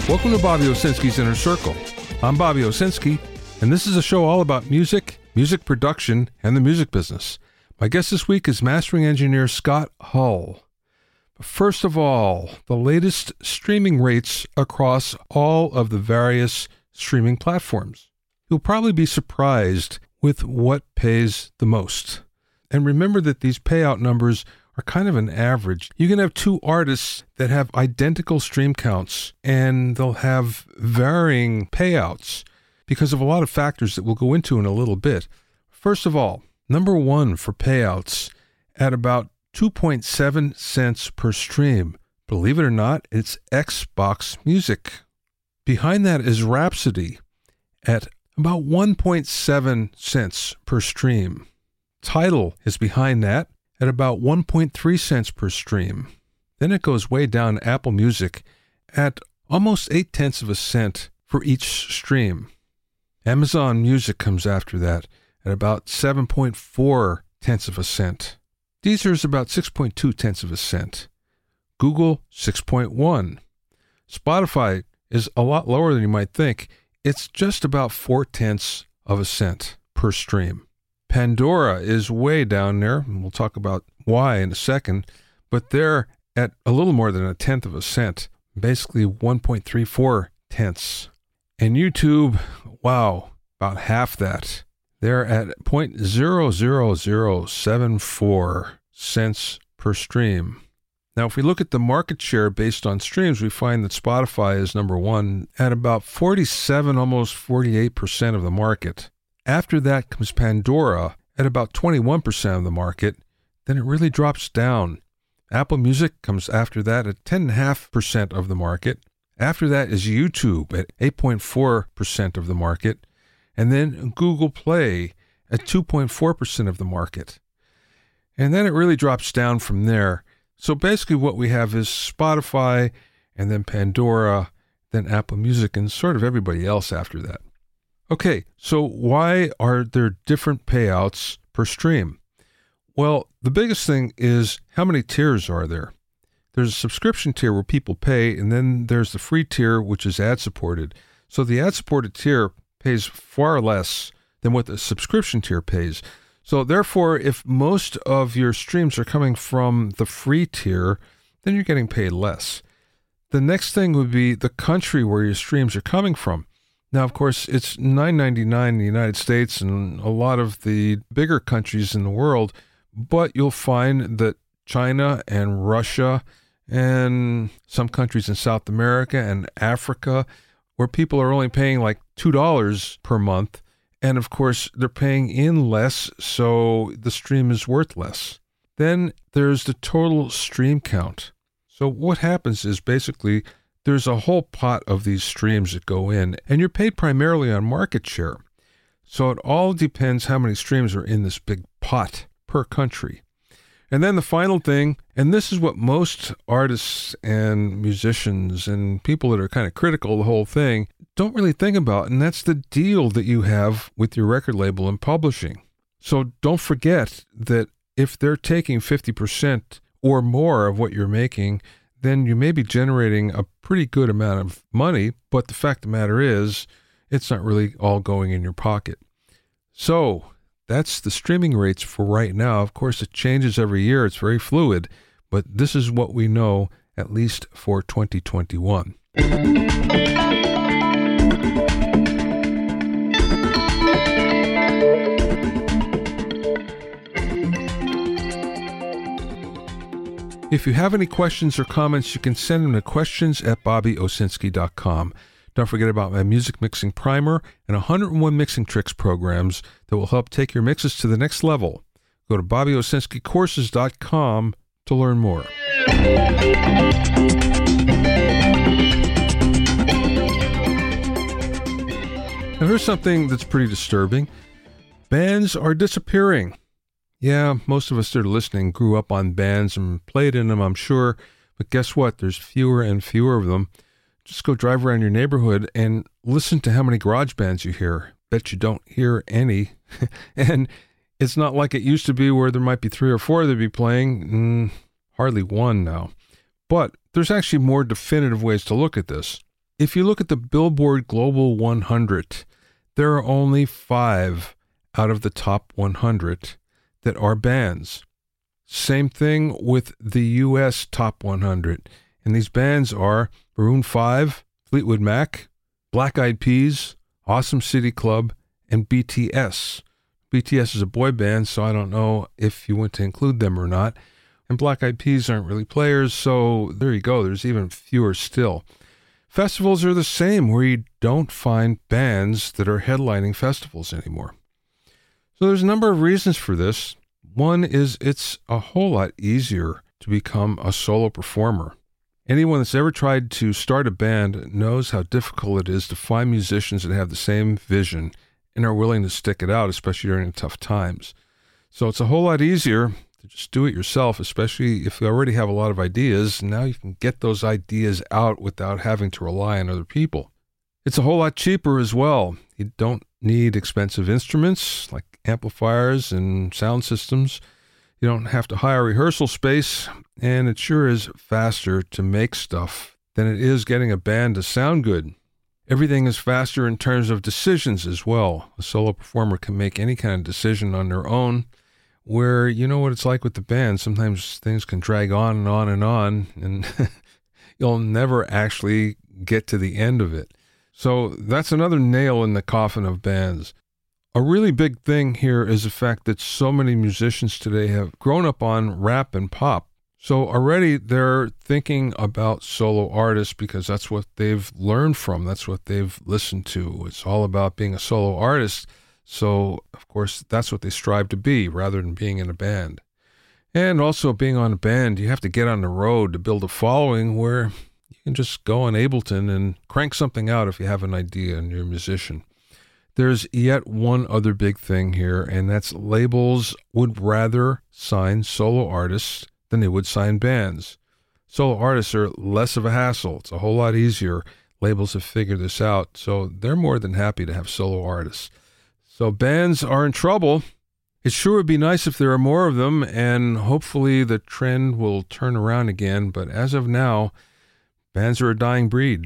Welcome to Bobby Owsinski's Inner Circle. I'm Bobby Owsinski, and this is a show all about music, music production, and the music business. My guest this week is mastering engineer Scott Hull. But first of all, the latest streaming rates across all of the various streaming platforms. You'll probably be surprised with what pays the most. And remember that these payout numbers are kind of an average. You can have two artists that have identical stream counts, and they'll have varying payouts because of a lot of factors that we'll go into in a little bit. First of all, number one for payouts at about 2.7 cents per stream. Believe it or not, it's Xbox Music. Behind that is Rhapsody at about 1.7 cents per stream. Tidal is behind that at about 1.3 cents per stream. Then it goes way down to Apple Music at almost 0.8 of a cent for each stream. Amazon Music comes after that at about 7.4 tenths of a cent. Deezer is about 6.2 tenths of a cent. Google, 6.1. Spotify is a lot lower than you might think. It's just about 4 tenths of a cent per stream. Pandora is way down there, and we'll talk about why in a second, but they're at a little more than 1/10 of a cent, basically 1.34 tenths. And YouTube, wow, about half that. They're at 0.00074 cents per stream. Now, if we look at the market share based on streams, we find that Spotify is number one at about 47, almost 48% of the market. After that comes Pandora at about 21% of the market. Then it really drops down. Apple Music comes after that at 10.5% of the market. After that is YouTube at 8.4% of the market. And then Google Play at 2.4% of the market. And then it really drops down from there. So basically what we have is Spotify, and then Pandora, then Apple Music, and sort of everybody else after that. Okay, so why are there different payouts per stream? Well, the biggest thing is how many tiers are there? There's a subscription tier where people pay, and then there's the free tier, which is ad-supported. So the ad-supported tier pays far less than what the subscription tier pays. So therefore, if most of your streams are coming from the free tier, then you're getting paid less. The next thing would be the country where your streams are coming from. Now, of course, it's $9.99 in the United States and a lot of the bigger countries in the world, but you'll find that China and Russia and some countries in South America and Africa, where people are only paying like $2 per month, and of course, they're paying in less, so the stream is worth less. Then there's the total stream count. So what happens is basically there's a whole pot of these streams that go in, and you're paid primarily on market share. So it all depends how many streams are in this big pot per country. And then the final thing, and this is what most artists and musicians and people that are kind of critical of the whole thing don't really think about, and that's the deal that you have with your record label and publishing. So don't forget that if they're taking 50% or more of what you're making, then you may be generating a pretty good amount of money, but the fact of the matter is, it's not really all going in your pocket. So that's the streaming rates for right now. Of course, it changes every year. It's very fluid, but this is what we know, at least for 2021. If you have any questions or comments, you can send them to questions@bobbyowsinski.com. Don't forget about my music mixing primer and 101 mixing tricks programs that will help take your mixes to the next level. Go to bobbyowsinskicourses.com to learn more. Now here's something that's pretty disturbing. Bands are disappearing. Yeah, most of us that are listening grew up on bands and played in them, I'm sure. But guess what? There's fewer and fewer of them. Just go drive around your neighborhood and listen to how many garage bands you hear. Bet you don't hear any. And it's not like it used to be where there might be 3 or 4 that'd be playing. Hardly one now. But there's actually more definitive ways to look at this. If you look at the Billboard Global 100, there are only 5 out of the top 100 that are bands. Same thing with the U.S. top 100. And these bands are Maroon 5, Fleetwood Mac, Black Eyed Peas, Awesome City Club, and BTS. BTS is a boy band, so I don't know if you want to include them or not. And Black Eyed Peas aren't really players, so there you go. There's even fewer still. Festivals are the same, where you don't find bands that are headlining festivals anymore. So there's a number of reasons for this. One is it's a whole lot easier to become a solo performer. Anyone that's ever tried to start a band knows how difficult it is to find musicians that have the same vision and are willing to stick it out, especially during tough times. So it's a whole lot easier to just do it yourself, especially if you already have a lot of ideas. Now you can get those ideas out without having to rely on other people. It's a whole lot cheaper as well. You don't need expensive instruments like amplifiers and sound systems. You don't have to hire rehearsal space, and it sure is faster to make stuff than it is getting a band to sound good. Everything is faster in terms of decisions as well. A solo performer can make any kind of decision on their own, where you know what it's like with the band. Sometimes things can drag on and on and on, and you'll never actually get to the end of it. So that's another nail in the coffin of bands. A really big thing here is the fact that so many musicians today have grown up on rap and pop. So already they're thinking about solo artists because that's what they've learned from. That's what they've listened to. It's all about being a solo artist. So, of course, that's what they strive to be rather than being in a band. And also being on a band, you have to get on the road to build a following where you can just go on Ableton and crank something out if you have an idea and you're a musician. There's yet one other big thing here, and that's labels would rather sign solo artists than they would sign bands. Solo artists are less of a hassle. It's a whole lot easier. Labels have figured this out, so they're more than happy to have solo artists. So bands are in trouble. It sure would be nice if there are more of them, and hopefully the trend will turn around again, but as of now, bands are a dying breed.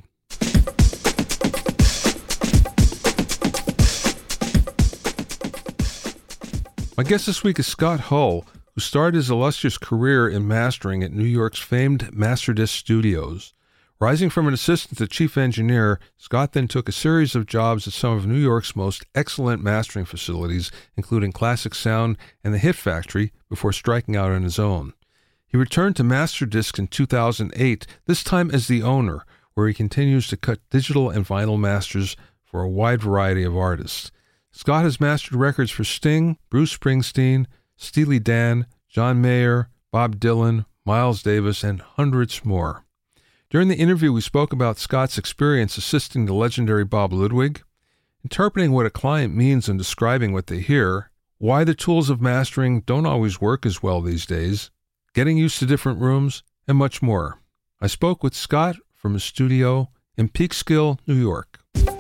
My guest this week is Scott Hull, who started his illustrious career in mastering at New York's famed Masterdisc Studios. Rising from an assistant to chief engineer, Scott then took a series of jobs at some of New York's most excellent mastering facilities, including Classic Sound and the Hit Factory, before striking out on his own. He returned to Masterdisc in 2008, this time as the owner, where he continues to cut digital and vinyl masters for a wide variety of artists. Scott has mastered records for Sting, Bruce Springsteen, Steely Dan, John Mayer, Bob Dylan, Miles Davis, and hundreds more. During the interview, we spoke about Scott's experience assisting the legendary Bob Ludwig, interpreting what a client means and describing what they hear, why the tools of mastering don't always work as well these days, getting used to different rooms, and much more. I spoke with Scott from his studio in Peekskill, New York.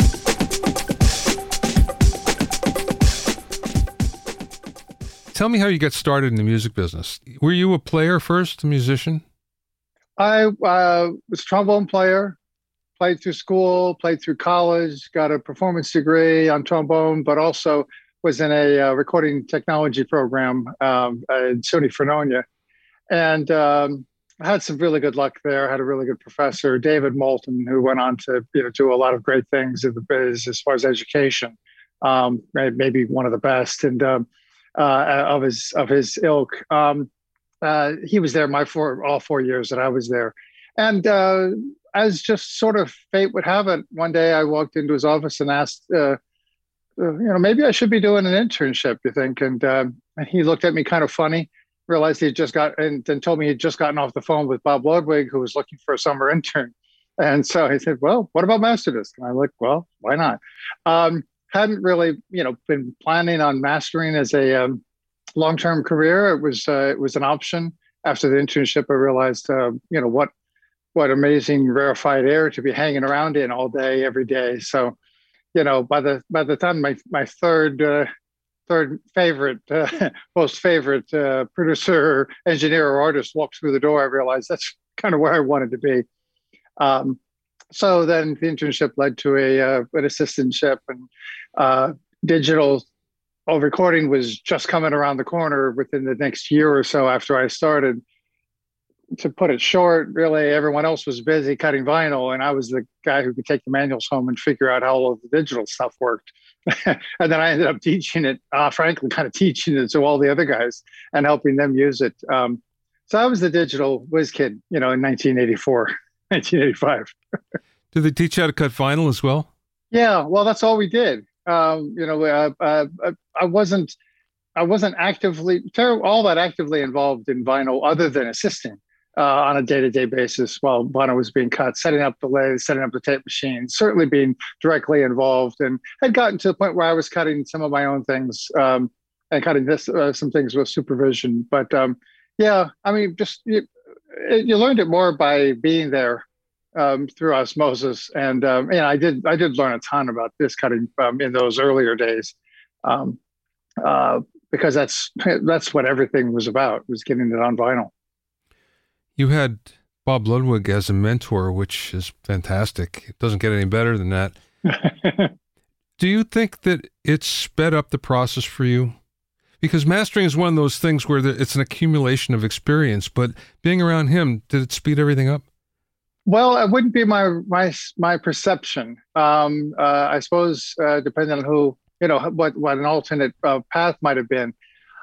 Tell me how you got started in the music business. Were you a player first, a musician? I was a trombone player, played through school, played through college, got a performance degree on trombone, but also was in a recording technology program in SUNY Fredonia. And I had some really good luck there. I had a really good professor, David Moulton, who went on to do a lot of great things in the biz as far as education, maybe one of the best. And of his ilk. He was there all 4 years that I was there. And as just sort of fate would have it, one day I walked into his office and asked, maybe I should be doing an internship, you think? And he looked at me kind of funny, realized and then told me he'd just gotten off the phone with Bob Ludwig, who was looking for a summer intern. And so he said, well, what about Masterdisc? And I'm like, well, why not? Hadn't really, been planning on mastering as a long-term career. It was an option. After the internship, I realized, what amazing rarefied air to be hanging around in all day, every day. So, by the time my third favorite, most favorite producer, engineer, or artist walked through the door, I realized that's kind of where I wanted to be. So then the internship led to an assistantship, and digital recording was just coming around the corner within the next year or so after I started. To put it short, really, everyone else was busy cutting vinyl, and I was the guy who could take the manuals home and figure out how all of the digital stuff worked. And then I ended up teaching it, frankly, kind of teaching it to all the other guys and helping them use it. So I was the digital whiz kid, in 1984, 1985. Did they teach you how to cut vinyl as well? Yeah, well, that's all we did. I wasn't actively all that actively involved in vinyl, other than assisting on a day-to-day basis while vinyl was being cut, setting up the lathe, setting up the tape machine, certainly being directly involved, and had gotten to the point where I was cutting some of my own things and cutting some things with supervision. But yeah, I mean, just you learned it more by being there through osmosis, and I did learn a ton about disc cutting in those earlier days, because that's what everything was about, was getting it on vinyl. You had Bob Ludwig as a mentor, which is fantastic. It doesn't get any better than that. Do you think that it sped up the process for you? Because mastering is one of those things where it's an accumulation of experience, but being around him, did it speed everything up? Well, it wouldn't be my perception. I suppose depending on who, what an alternate path might have been.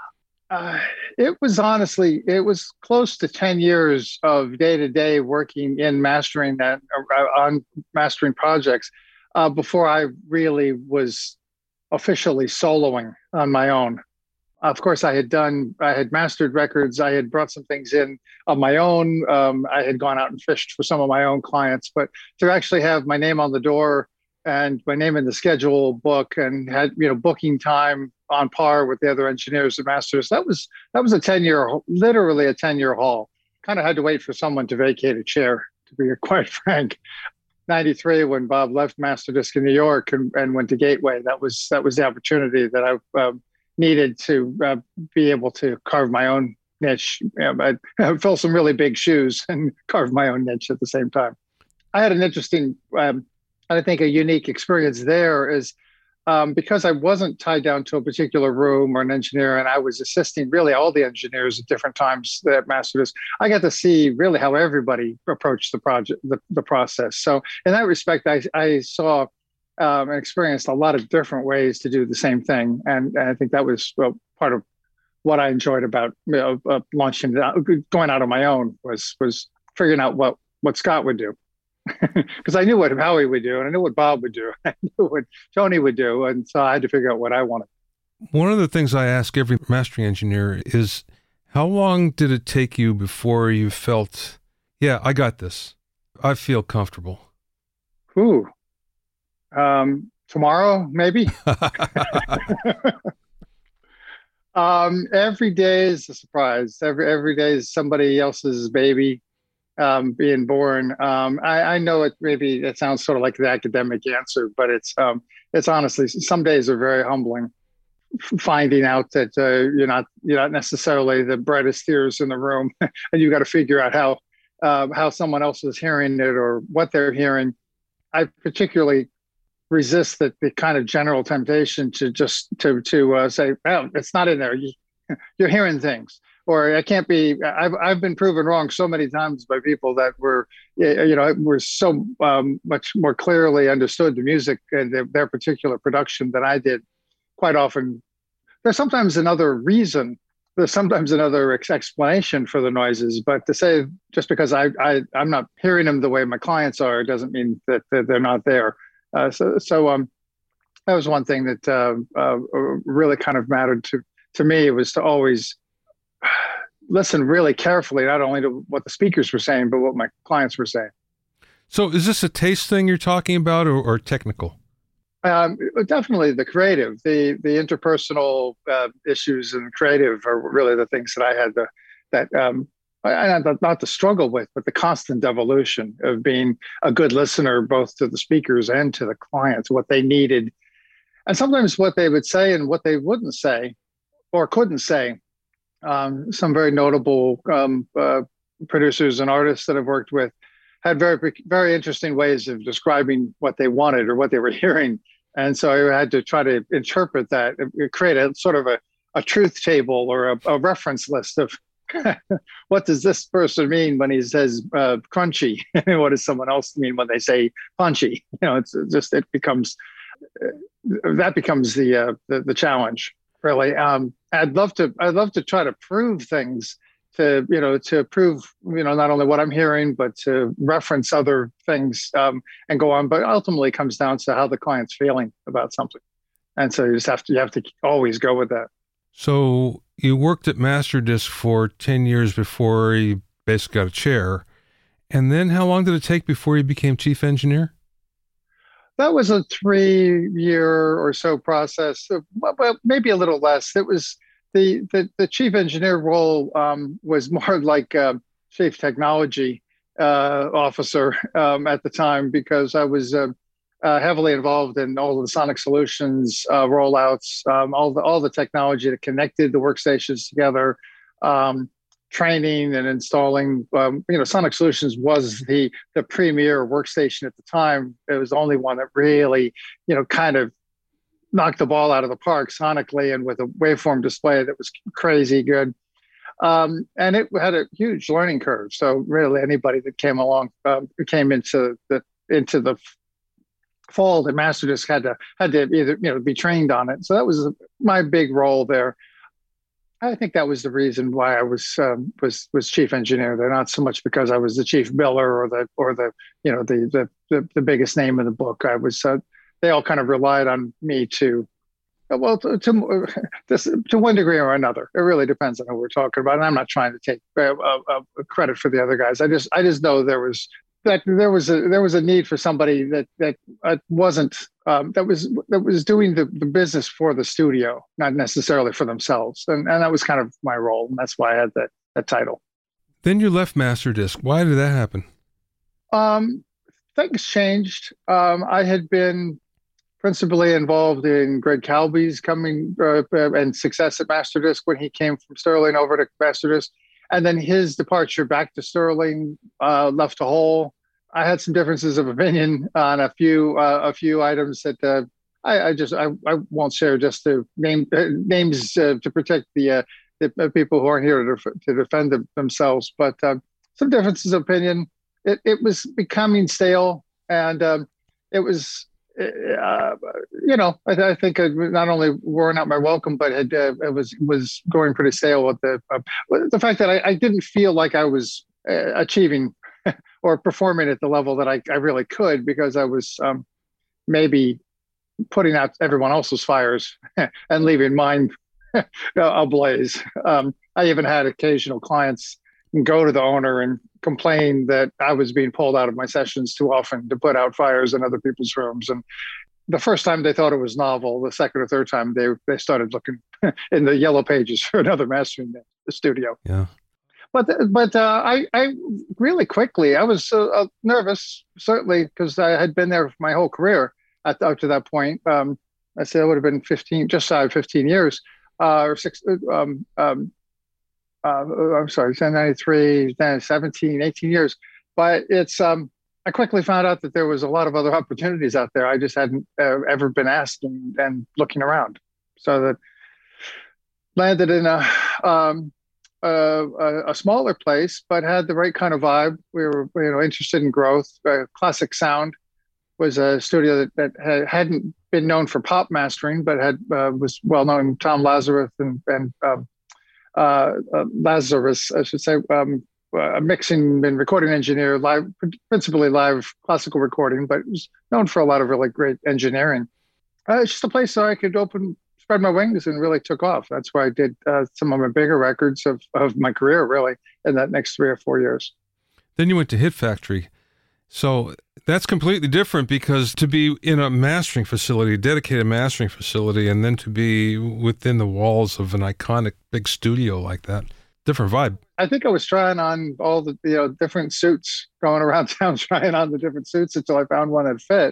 It was close to 10 years of day-to-day working in mastering on mastering projects before I really was officially soloing on my own. Of course, I had mastered records. I had brought some things in of my own. I had gone out and fished for some of my own clients, but to actually have my name on the door and my name in the schedule book, and had, booking time on par with the other engineers and masters, that was literally a 10-year haul. Kind of had to wait for someone to vacate a chair, to be quite frank. 93, when Bob left Masterdisc in New York and went to Gateway, that was the opportunity that I needed to be able to carve my own niche. I fill some really big shoes and carve my own niche at the same time. I had an interesting, I think a unique experience there is because I wasn't tied down to a particular room or an engineer, and I was assisting really all the engineers at different times at Masterdisc. I got to see really how everybody approached the project, the process. So in that respect, I saw and experienced a lot of different ways to do the same thing, and I think that was part of what I enjoyed about launching, going out on my own, was figuring out what Scott would do. Because I knew what Howie would do, and I knew what Bob would do, I knew what Tony would do, and so I had to figure out what I wanted. One of the things I ask every mastering engineer is, how long did it take you before you felt, yeah, I got this, I feel comfortable? Ooh, tomorrow, maybe. Every day is a surprise. Every day is somebody else's baby being born. I know it sounds sort of like the academic answer, but it's honestly, some days are very humbling. Finding out that you're not necessarily the brightest ears in the room, and you got to figure out how someone else is hearing it or what they're hearing. I particularly resist the kind of general temptation to just to say, well, it's not in there. You're hearing things. Or it can't be. I've been proven wrong so many times by people that were so much more clearly understood the music and their particular production than I did. Quite often, there's sometimes another reason. There's sometimes another explanation for the noises. But to say just because I'm not hearing them the way my clients are, doesn't mean that they're not there. So that was one thing that really kind of mattered to me. It was to always listen really carefully, not only to what the speakers were saying, but what my clients were saying. So is this a taste thing you're talking about, or technical? Definitely the creative, the interpersonal issues and creative are really the things that I had not to struggle with, but the constant evolution of being a good listener, both to the speakers and to the clients, what they needed, and sometimes what they would say and what they wouldn't say or couldn't say. Some very notable producers and artists that I've worked with had very interesting ways of describing what they wanted or what they were hearing. And so I had to try to interpret that, create a sort of a truth table or a reference list of what does this person mean when he says crunchy? What does someone else mean when they say punchy? It's just, that becomes the challenge, really. I'd love to try to prove things to prove, not only what I'm hearing, but to reference other things and go on. But ultimately it comes down to how the client's feeling about something. And so you have to always go with that. So you worked at MasterDisc for 10 years before you basically got a chair. And then how long did it take before you became chief engineer? That was a 3-year or so process, well, maybe a little less. It was the chief engineer role was more like chief technology officer at the time, because I was heavily involved in all of the Sonic Solutions rollouts, all the technology that connected the workstations together, training and installing. Sonic Solutions was the premier workstation at the time. It was the only one that really, kind of knocked the ball out of the park sonically and with a waveform display that was crazy good. And it had a huge learning curve. So really anybody that came along, came into the fold at MasterDisc had to either, be trained on it. So that was my big role there. I think that was the reason why I was chief engineer there, not so much because I was the chief biller or the biggest name in the book. I was, they all kind of relied on me to one degree or another. It really depends on who we're talking about. And I'm not trying to take credit for the other guys. I just know there was a need for somebody that was doing the business for the studio, not necessarily for themselves. And that was kind of my role. And that's why I had that title. Then you left MasterDisc. Why did that happen? Things changed. I had been principally involved in Greg Calby's coming and success at MasterDisc when he came from Sterling over to MasterDisc. And then his departure back to Sterling left a hole. I had some differences of opinion on a few items that I won't share, just to names to protect the people who aren't here to defend themselves. But some differences of opinion. It was becoming stale, and it was. I think it not only worn out my welcome, but it was going pretty stale with the fact that I didn't feel like I was achieving or performing at the level that I really could, because I was maybe putting out everyone else's fires and leaving mine ablaze. I even had occasional clients go to the owner and complain that I was being pulled out of my sessions too often to put out fires in other people's rooms. And the first time they thought it was novel. The second or third time they started looking in the yellow pages for another mastering studio. Yeah. But I really quickly, I was nervous, certainly, because I had been there my whole career up to that point. I said it would have been 15, just shy of 15 years, or six. I'm sorry, 93, 17, 18 years. But I quickly found out that there was a lot of other opportunities out there. I just hadn't ever been asked and looking around. So that landed in a smaller place, but had the right kind of vibe. We were, interested in growth. Classic Sound was a studio that hadn't been known for pop mastering, but was well known. Tom Lazarus and Lazarus, I should say, a mixing and recording engineer, principally live classical recording, but was known for a lot of really great engineering. It's just a place so I could spread my wings, and really took off. That's why I did some of my bigger records of my career, really, in that next 3 or 4 years. Then you went to Hit Factory. So that's completely different, because to be in a mastering facility, a dedicated mastering facility, and then to be within the walls of an iconic big studio like that, different vibe. I think I was trying on all the different suits, going around town trying on the different suits until I found one that fit.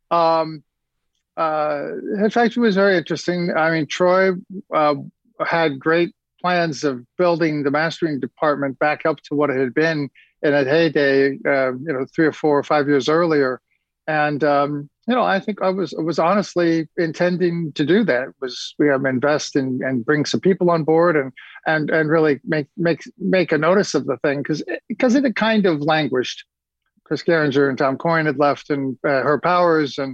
Hit Factory was very interesting. I mean, Troy had great plans of building the mastering department back up to what it had been in a heyday, 3 or 4 or 5 years earlier. And I think I was honestly intending to do that. Was we invest and bring some people on board and really make a notice of the thing because it had kind of languished. Chris Geringer and Tom Coyne had left, and Herb Powers, and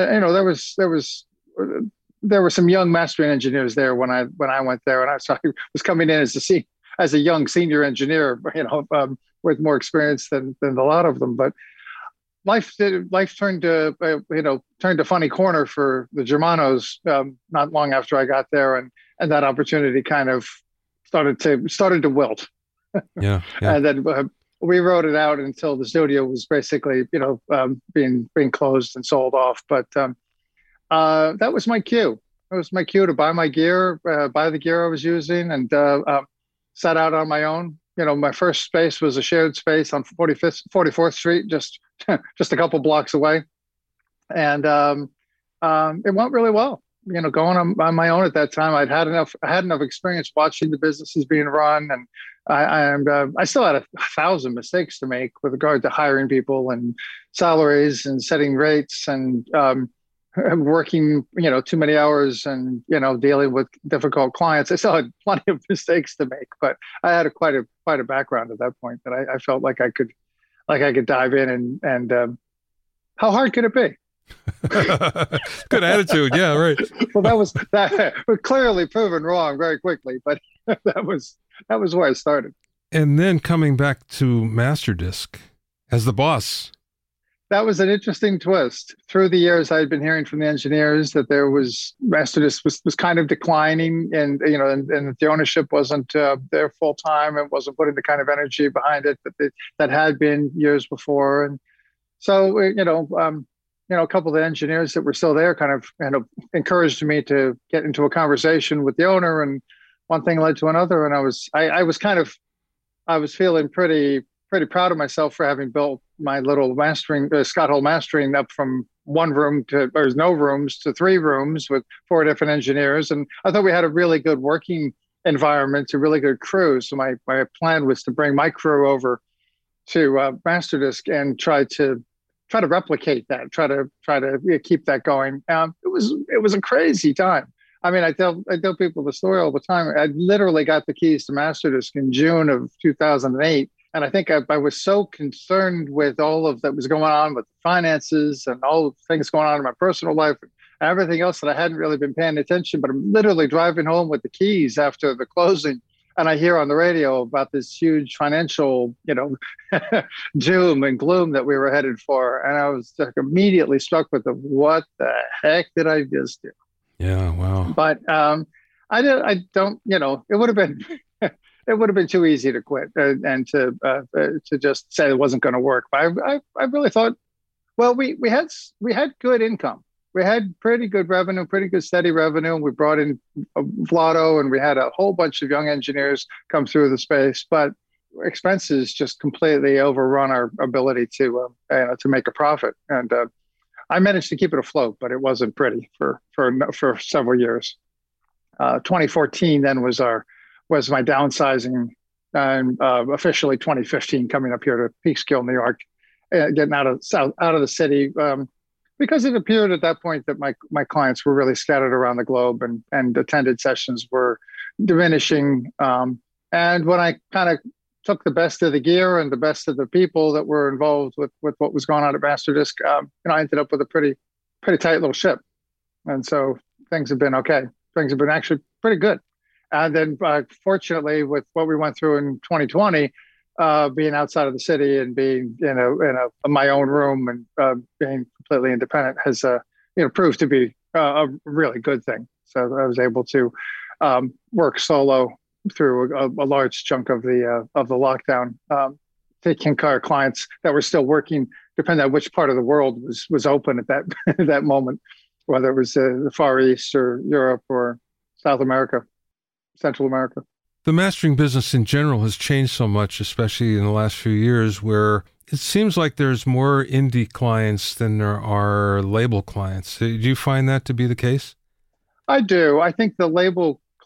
there were some young mastering engineers there when I went there, and I was coming in as a young senior engineer, with more experience than a lot of them. But life turned a funny corner for the Germanos not long after I got there, and that opportunity kind of started to wilt. Yeah. And then we wrote it out until the studio was basically being closed and sold off. But that was my cue. It was my cue to buy my gear, buy the gear I was using, and set out on my own. My first space was a shared space on 44th Street, just a couple blocks away. And it went really well. Going on my own at that time, I had enough experience watching the businesses being run, and I still had 1,000 mistakes to make with regard to hiring people and salaries and setting rates and working, too many hours and, dealing with difficult clients. I still had plenty of mistakes to make, but I had quite a background at that point that I felt like I could dive in and how hard could it be? Good attitude. Yeah, right. Well, that was clearly proven wrong very quickly, but that was where I started. And then coming back to MasterDisc as the boss. That was an interesting twist. Through the years, I had been hearing from the engineers that MasterDisc was kind of declining, and and the ownership wasn't there full time and wasn't putting the kind of energy behind it that had been years before. And so, a couple of the engineers that were still there kind of encouraged me to get into a conversation with the owner, and one thing led to another. And I was feeling pretty proud of myself for having built my little Scott Hall mastering up from one room there's no rooms to 3 rooms with 4 different engineers. And I thought we had a really good working environment, a really good crew. So my plan was to bring my crew over to MasterDisc and try to replicate that, try to keep that going. It was a crazy time. I mean, I tell people the story all the time. I literally got the keys to MasterDisc in June of 2008. And I think I was so concerned with all of that was going on with finances and all the things going on in my personal life and everything else that I hadn't really been paying attention. But I'm literally driving home with the keys after the closing, and I hear on the radio about this huge financial, doom and gloom that we were headed for. And I was immediately struck with what the heck did I just do? Yeah, wow. But it would have been too easy to quit and to just say it wasn't going to work. But I really thought, well, we had good income. We had pretty good revenue, pretty good steady revenue. We brought in Vlado, and we had a whole bunch of young engineers come through the space. But expenses just completely overrun our ability to make a profit. And I managed to keep it afloat, but it wasn't pretty for several years. 2014 then was my downsizing, and officially 2015 coming up here to Peekskill, New York, getting out of the city, because it appeared at that point that my clients were really scattered around the globe, and attended sessions were diminishing. And when I kind of took the best of the gear and the best of the people that were involved with what was going on at MasterDisc, I ended up with a pretty tight little ship. And so things have been okay. Things have been actually pretty good. And then fortunately, with what we went through in 2020, being outside of the city and being in my own room and being completely independent has proved to be a really good thing. So I was able to work solo through a large chunk of the lockdown, taking care of clients that were still working, depending on which part of the world was open at that at that moment, whether it was the Far East or Europe or South America, Central America. The mastering business in general has changed so much, especially in the last few years, where it seems like there's more indie clients than there are label clients. Do you find that to be the case? I do. I think the label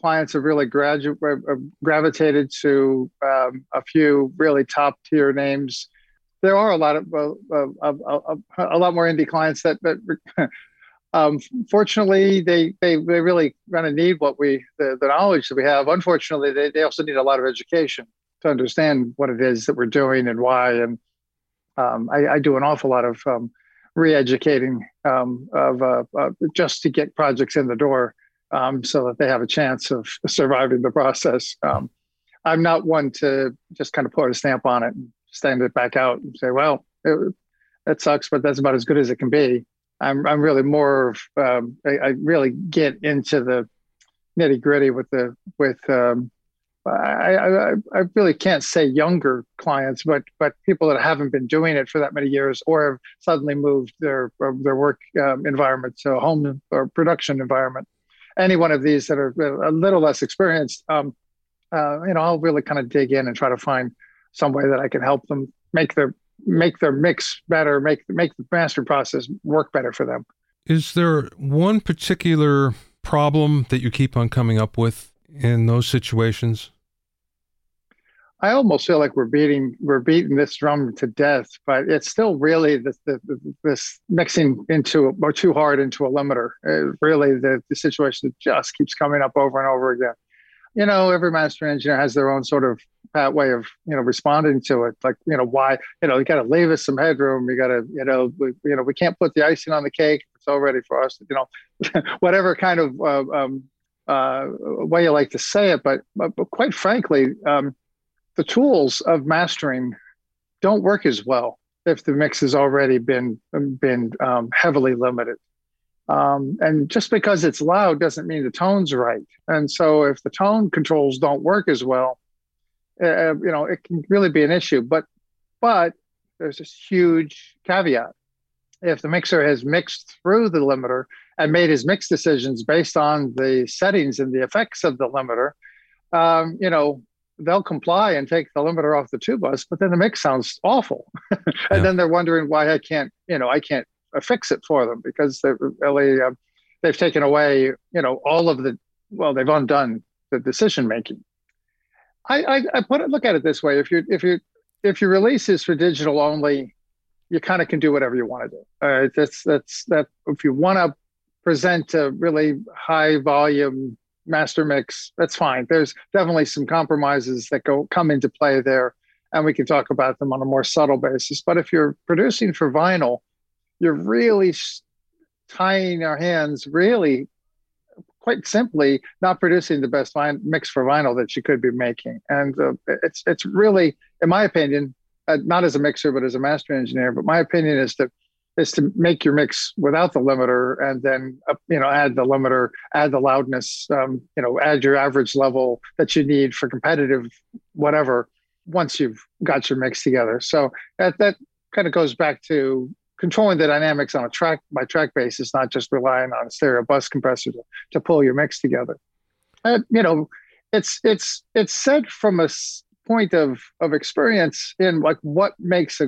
clients have really gravitated to a few really top tier names. There are a lot of a lot more indie clients that fortunately they really kind of need the knowledge that we have. Unfortunately, they also need a lot of education to understand what it is that we're doing and why. And I do an awful lot of re-educating just to get projects in the door so that they have a chance of surviving the process. I'm not one to just kind of put a stamp on it and stand it back out and say, well, that sucks, but that's about as good as it can be. I'm really more of I really get into the nitty gritty I really can't say younger clients, but people that haven't been doing it for that many years or have suddenly moved their work environment to a home or production environment. Any one of these that are a little less experienced, I'll really kind of dig in and try to find some way that I can help them make their mix better, make the master process work better for them. Is there one particular problem that you keep on coming up with in those situations? I almost feel like we're beating this drum to death, but it's still really this mixing into or too hard into a limiter. Really, the situation that just keeps coming up over and over again. Every master engineer has their own sort of way of responding to it. Like why you got to leave us some headroom. You got to we can't put the icing on the cake. It's all ready for us. Whatever kind of way you like to say it, but quite frankly. The tools of mastering don't work as well if the mix has already been heavily limited. And just because it's loud doesn't mean the tone's right. And so if the tone controls don't work as well, it can really be an issue. But there's this huge caveat. If the mixer has mixed through the limiter and made his mix decisions based on the settings and the effects of the limiter, they'll comply and take the limiter off the two bus, but then the mix sounds awful. And then they're wondering why I can't fix it for them because they've taken away, all of they've undone the decision making. I look at it this way. If your release is for digital only, you kind of can do whatever you want to do. That if you want to present a really high volume master mix, that's fine. There's definitely some compromises that come into play there, and we can talk about them on a more subtle basis. But if you're producing for vinyl, you're really tying our hands, really quite simply not producing the best mix for vinyl that you could be making. And it's really, in my opinion, not as a mixer, but as a master engineer, but my opinion is to make your mix without the limiter and then, add the limiter, add the loudness, add your average level that you need for competitive, whatever, once you've got your mix together. So that kind of goes back to controlling the dynamics on a track by track basis, not just relying on a stereo bus compressor to pull your mix together. It's said from a point of experience in like what makes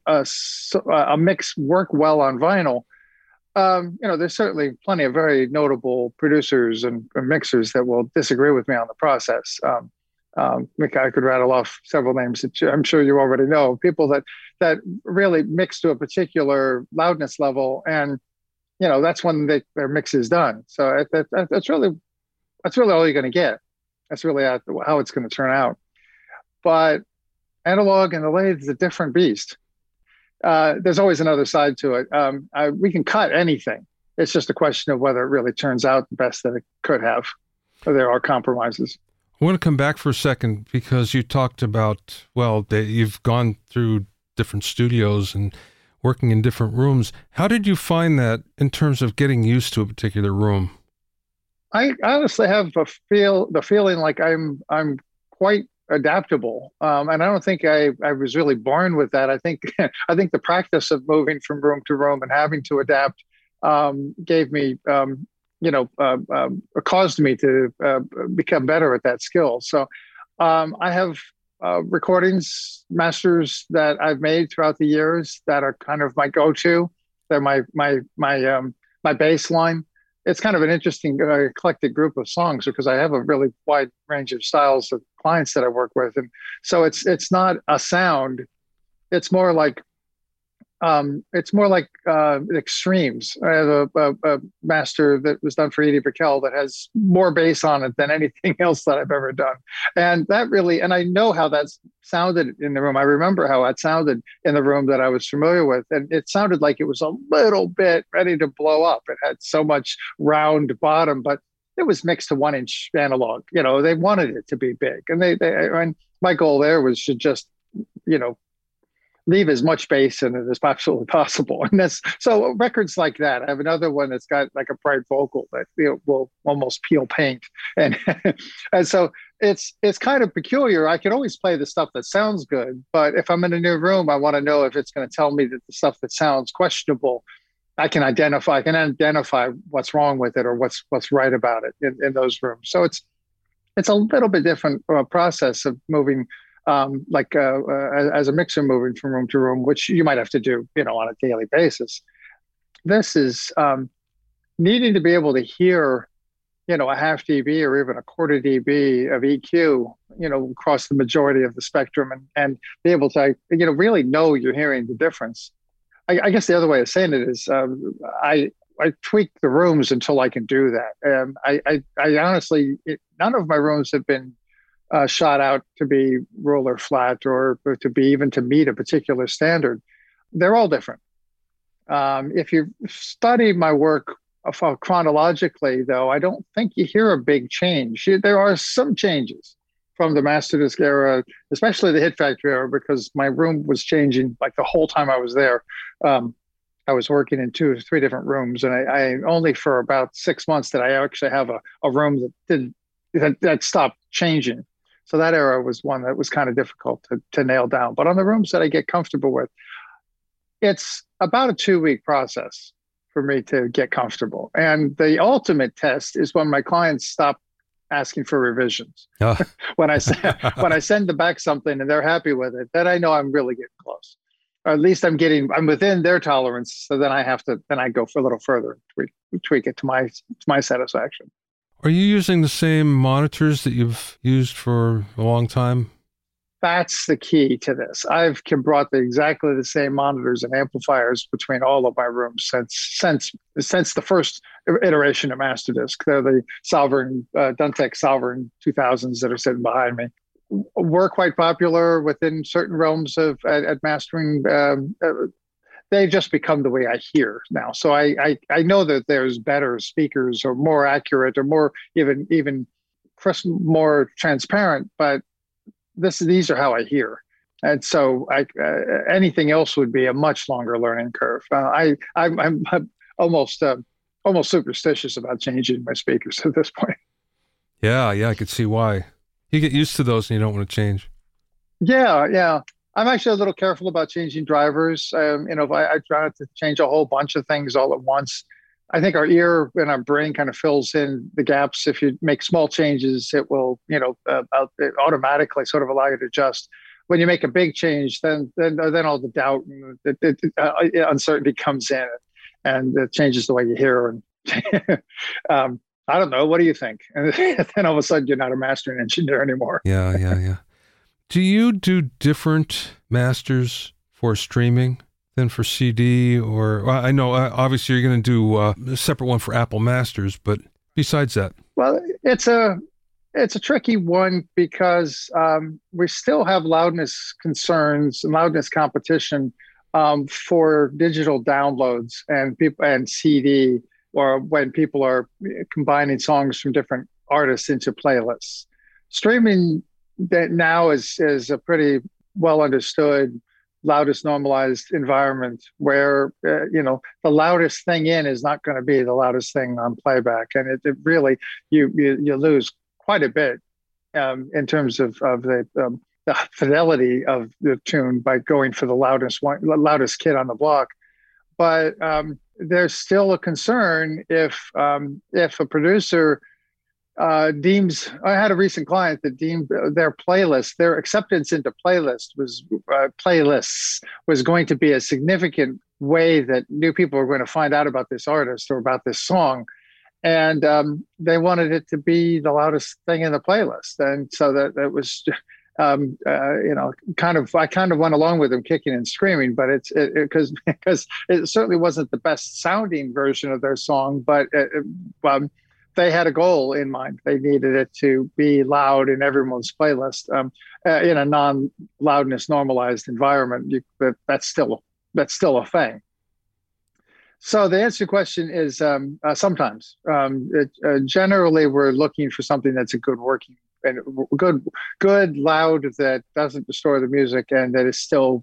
a mix work well on vinyl. There's certainly plenty of very notable producers and mixers that will disagree with me on the process. I could rattle off several names that I'm sure you already know. People that really mix to a particular loudness level, and that's when their mix is done. So that's really all you're going to get. That's really how it's going to turn out. But analog and the lathe is a different beast. There's always another side to it. We can cut anything. It's just a question of whether it really turns out the best that it could have. There are compromises. I want to come back for a second because you talked about, you've gone through different studios and working in different rooms. How did you find that in terms of getting used to a particular room? I honestly have the feeling like I'm quite adaptable. And I don't think I was really born with that. I think the practice of moving from room to room and having to adapt gave me, caused me to become better at that skill. So I have recordings, masters that I've made throughout the years that are kind of my go-to. They're my baseline. it's kind of an interesting eclectic group of songs because I have a really wide range of styles of clients that I work with, and so it's not a sound. It's more like extremes. I have a master that was done for Edie Brickell that has more bass on it than anything else that I've ever done. And that really, and I know how that sounded in the room. I remember how it sounded in the room that I was familiar with. And it sounded like it was a little bit ready to blow up. It had so much round bottom, but it was mixed to 1-inch analog. They wanted it to be big. And and my goal there was to just, leave as much bass in it as absolutely possible. And that's so records like that. I have another one that's got like a bright vocal that will almost peel paint. And and so it's kind of peculiar. I can always play the stuff that sounds good, but if I'm in a new room, I want to know if it's going to tell me that the stuff that sounds questionable, I can identify what's wrong with it or what's right about it in those rooms. So it's a little bit different process of moving as a mixer moving from room to room, which you might have to do, on a daily basis. This is needing to be able to hear, a half dB or even a quarter dB of EQ, across the majority of the spectrum and be able to, really know you're hearing the difference. I guess the other way of saying it is I tweak the rooms until I can do that. I honestly, none of my rooms have been shot out to be ruler flat or to meet a particular standard. They're all different. If you study my work chronologically, though, I don't think you hear a big change. There are some changes from the Masterdisc era, especially the Hit Factory era, because my room was changing like the whole time I was there. I was working in 2 or 3 different rooms, and I only for about 6 months did I actually have a room that stopped changing. So that era was one that was kind of difficult to nail down. But on the rooms that I get comfortable with, it's about a 2-week process for me to get comfortable. And the ultimate test is when my clients stop asking for revisions. Oh. when I send them back something and they're happy with it, then I know I'm really getting close. Or at least I'm within their tolerance. So then I go for a little further, tweak it to my satisfaction. Are you using the same monitors that you've used for a long time? That's the key to this. I've brought exactly the same monitors and amplifiers between all of my rooms since the first iteration of Masterdisc. They're the Sovereign, Duntech Sovereign 2000s that are sitting behind me. Were quite popular within certain realms at mastering. They just become the way I hear now. So I know that there's better speakers or more accurate or more even crisp, more transparent, but these are how I hear. And so anything else would be a much longer learning curve. I'm almost superstitious about changing my speakers at this point. Yeah, I could see why. You get used to those and you don't want to change. Yeah. I'm actually a little careful about changing drivers. If I try not to change a whole bunch of things all at once. I think our ear and our brain kind of fills in the gaps. If you make small changes, it will, it automatically sort of allow you to adjust. When you make a big change, then all the doubt and uncertainty comes in, and it changes the way you hear. And I don't know. What do you think? And then all of a sudden, you're not a mastering engineer anymore. Yeah. Do you do different masters for streaming than for CD? Or I know obviously you're going to do a separate one for Apple Masters, but besides that, well, it's a tricky one because we still have loudness concerns and loudness competition for digital downloads and CD, or when people are combining songs from different artists into playlists. Streaming that now is a pretty well understood, loudest normalized environment where the loudest thing in is not going to be the loudest thing on playback, and it really you lose quite a bit in terms of the fidelity of the tune by going for the loudest kid on the block. But there's still a concern if a producer deems. I had a recent client that deemed their acceptance into playlists was going to be a significant way that new people are going to find out about this artist or about this song. and they wanted it to be the loudest thing in the playlist, and so that it was. I kind of went along with them kicking and screaming, but because it certainly wasn't the best sounding version of their song, but they had a goal in mind. They needed it to be loud in everyone's playlist in a non-loudness normalized environment. That's still a thing. So the answer to the question is sometimes. Generally, we're looking for something that's a good working and good loud that doesn't destroy the music and that is still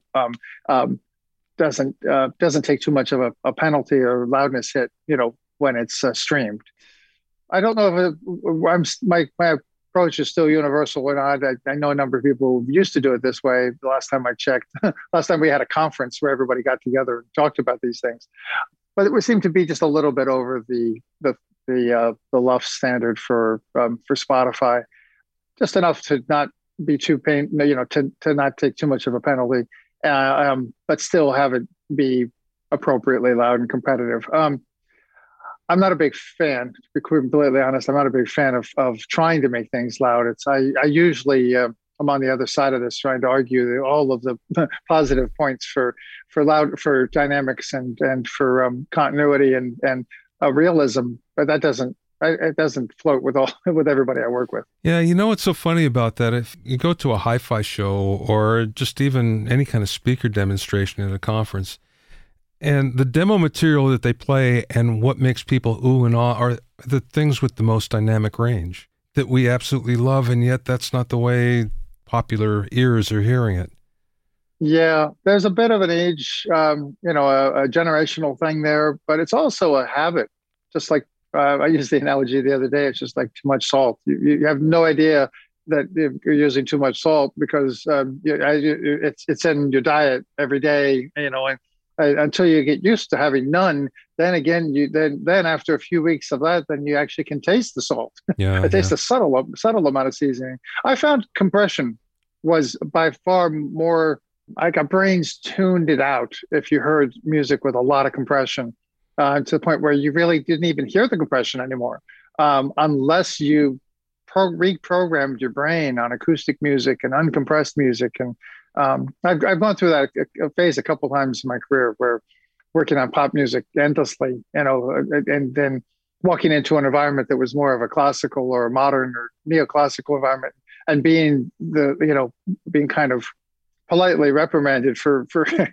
doesn't take too much of a penalty or loudness hit, when it's streamed. I don't know if my approach is still universal or not. I know a number of people who used to do it this way. The last time I checked, last time we had a conference where everybody got together and talked about these things, but it would seem to be just a little bit over the LUF standard for Spotify, just enough to not be too to not take too much of a penalty, but still have it be appropriately loud and competitive. I'm not a big fan, to be completely honest. I'm not a big fan of trying to make things loud. I usually I'm on the other side of this, trying to argue all of the positive points for dynamics and for continuity and realism, but that doesn't. It doesn't float with everybody I work with. Yeah, what's so funny about that? If you go to a hi-fi show or just even any kind of speaker demonstration at a conference, and the demo material that they play and what makes people ooh and ah are the things with the most dynamic range that we absolutely love, and yet that's not the way popular ears are hearing it. Yeah, there's a bit of an age, a generational thing there, but it's also a habit. Just like I used the analogy the other day, it's just like too much salt. You have no idea that you're using too much salt because it's in your diet every day, and until you get used to having none, then again, then after a few weeks of that, then you actually can taste the salt. Yeah, taste a subtle amount of seasoning. I found compression was by far more like our brains tuned it out if you heard music with a lot of compression. To the point where you really didn't even hear the compression anymore, unless you reprogrammed your brain on acoustic music and uncompressed music. And I've gone through that a phase a couple of times in my career, where working on pop music endlessly, and then walking into an environment that was more of a classical or a modern or neoclassical environment, and being kind of politely reprimanded for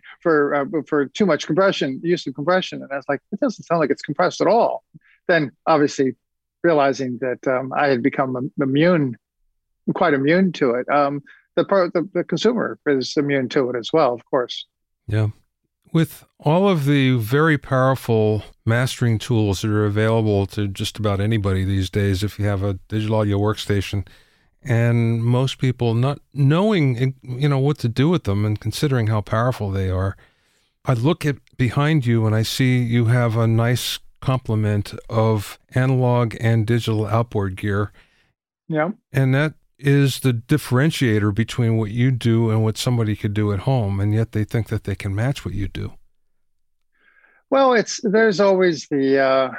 too much use of compression. And I was like, it doesn't sound like it's compressed at all. Then obviously realizing that I had become quite immune to it. The consumer is immune to it as well, of course. Yeah. With all of the very powerful mastering tools that are available to just about anybody these days, if you have a digital audio workstation, and most people not knowing, what to do with them and considering how powerful they are, I look at behind you and I see you have a nice complement of analog and digital outboard gear. Yeah. And that is the differentiator between what you do and what somebody could do at home, and yet they think that they can match what you do. Well, there's always the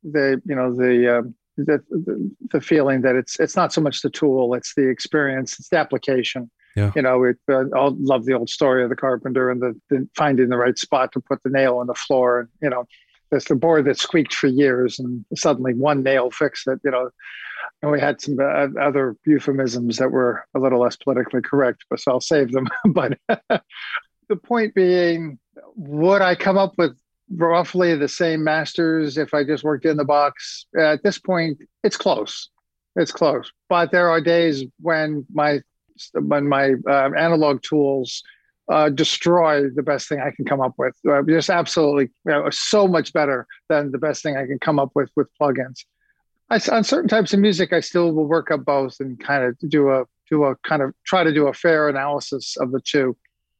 feeling that it's not so much the tool, it's the experience, it's the application. Yeah. I love the old story of the carpenter and the finding the right spot to put the nail on the floor. And, there's the board that squeaked for years and suddenly one nail fixed it, and we had some other euphemisms that were a little less politically correct, but so I'll save them. But the point being, would I come up with roughly the same masters if I just worked in the box? At this point, it's close. But there are days when my analog tools destroy the best thing I can come up with. Just absolutely, so much better than the best thing I can come up with plugins. On certain types of music, I still will work up both and kind of try to do a fair analysis of the two.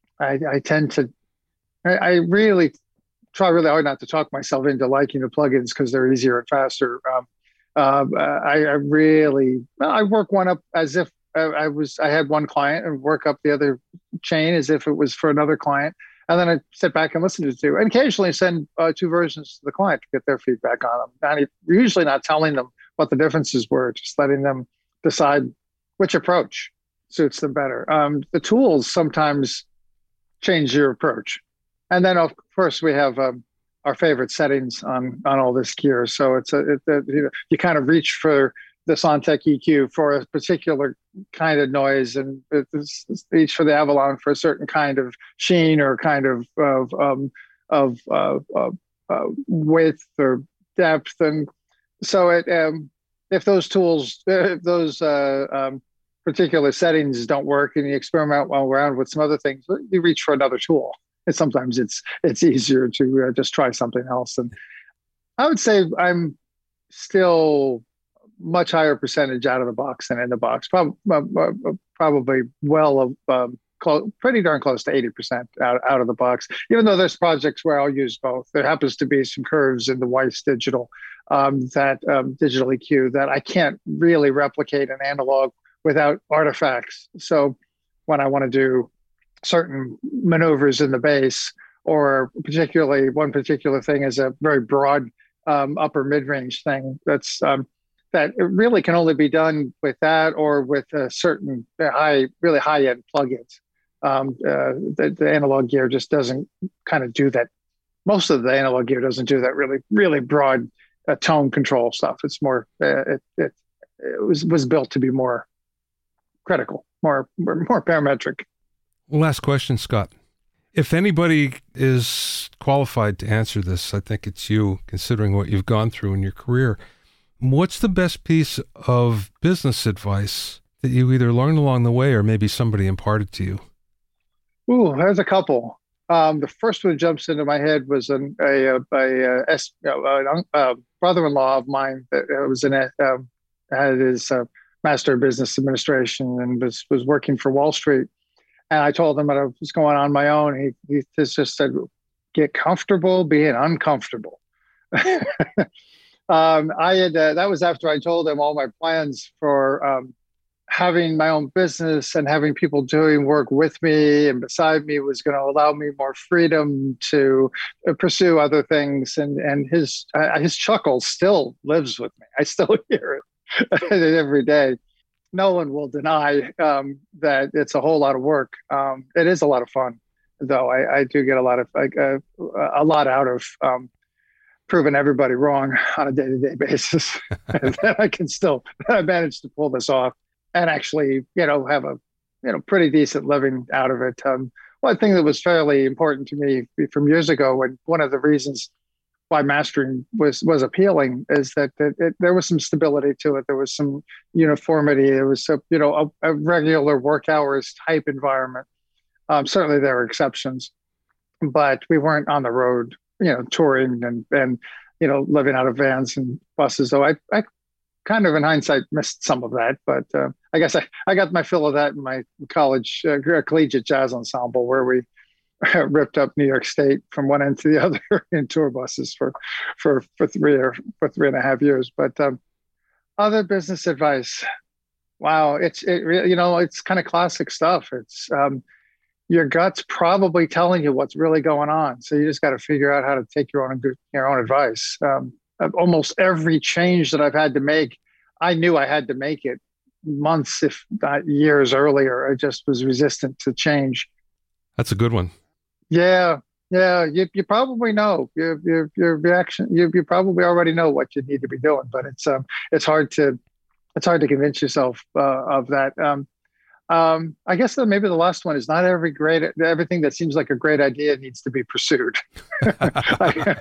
I really try really hard not to talk myself into liking the plugins because they're easier and faster. I work one up as if I had one client and work up the other chain as if it was for another client. And then I sit back and listen to two, and occasionally send two versions to the client to get their feedback on them. And usually not telling them what the differences were, just letting them decide which approach suits them better. The tools sometimes change your approach. And then, of course, we have our favorite settings on all this gear. So you kind of reach for the SonTek EQ for a particular kind of noise, and it's reach for the Avalon for a certain kind of sheen or kind of width or depth. And so if those tools, if those particular settings don't work, and you experiment around with some other things, you reach for another tool. And sometimes it's easier to just try something else. And I would say I'm still much higher percentage out of the box than in the box. Probably pretty darn close to 80% out of the box. Even though there's projects where I'll use both. There happens to be some curves in the Weiss digital, digital EQ that I can't really replicate in analog without artifacts. So when I want to do certain maneuvers in the bass, or particularly one particular thing is a very broad upper mid-range thing that it really can only be done with that or with a certain really high-end plugins. The analog gear just doesn't kind of do that. Most of the analog gear doesn't do that really, really broad tone control stuff. It's more, it was built to be more critical, more parametric. Last question, Scott. If anybody is qualified to answer this, I think it's you, considering what you've gone through in your career. What's the best piece of business advice that you either learned along the way or maybe somebody imparted to you? Ooh, there's a couple. The first one that jumps into my head was a brother-in-law of mine that was had his Master of Business Administration and was working for Wall Street. And I told him that I was going on my own. He just said, "Get comfortable being uncomfortable." That was after I told him all my plans for having my own business and having people doing work with me and beside me was going to allow me more freedom to pursue other things. And his chuckle still lives with me. I still hear it every day. No one will deny that it's a whole lot of work. It is a lot of fun, though. I do get a lot out of proving everybody wrong on a day-to-day basis. And then I can still manage to pull this off and actually, have a, pretty decent living out of it. One thing that was fairly important to me from years ago, and one of the reasons why mastering was appealing, is that there was some stability to it. There was some uniformity. There was a regular work hours type environment. Certainly there were exceptions, but we weren't on the road, touring and living out of vans and buses. So I kind of in hindsight missed some of that, but I guess I got my fill of that in my college collegiate jazz ensemble, where we ripped up New York State from one end to the other in tour buses for 3.5 years. But other business advice, wow, it's kind of classic stuff. It's your gut's probably telling you what's really going on, so you just got to figure out how to take your own advice. Almost every change that I've had to make, I knew I had to make it months, if not years earlier. I just was resistant to change. That's a good one. Yeah. You probably know your reaction. You probably already know what you need to be doing, but it's hard to convince yourself of that. I guess that maybe the last one is not everything that seems like a great idea needs to be pursued. I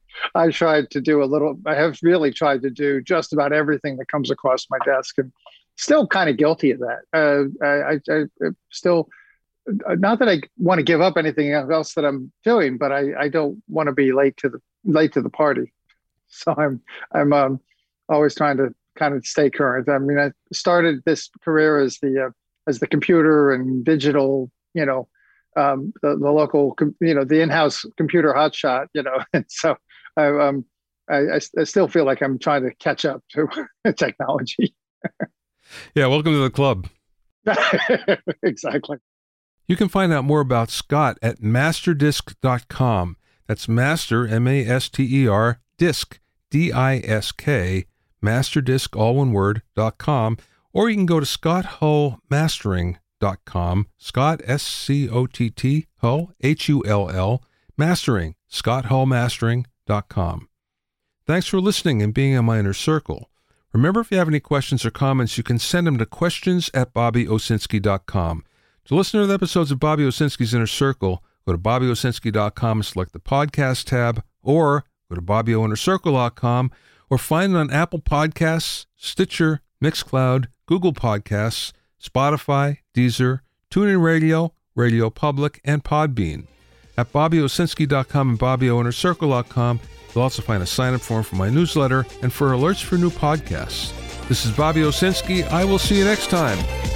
have really tried to do just about everything that comes across my desk, and still kind of guilty of that. I still, not that I want to give up anything else that I'm doing, but I don't want to be late to the party. So I'm always trying to kind of stay current. I mean, I started this career as the computer and digital, the local, the in-house computer hotshot, and so I still feel like I'm trying to catch up to technology. Yeah, welcome to the club. Exactly. You can find out more about Scott at masterdisc.com. That's master, M-A-S-T-E-R, disc, D-I-S-K, masterdisc, all one word, .com, or you can go to scotthullmastering.com, Scott, S-C-O-T-T, Hull, H-U-L-L, mastering, scotthullmastering.com. Thanks for listening and being in my inner circle. Remember, if you have any questions or comments, you can send them to questions@BobbyOwsinski.com. To listen to the episodes of Bobby Owsinski's Inner Circle, go to BobbyOwsinski.com and select the podcast tab, or go to BobbyOinnerCircle.com, or find it on Apple Podcasts, Stitcher, Mixcloud, Google Podcasts, Spotify, Deezer, TuneIn Radio, Radio Public, and Podbean. At BobbyOwsinski.com and BobbyOinnerCircle.com, you'll also find a sign-up form for my newsletter and for alerts for new podcasts. This is Bobby Owsinski. I will see you next time.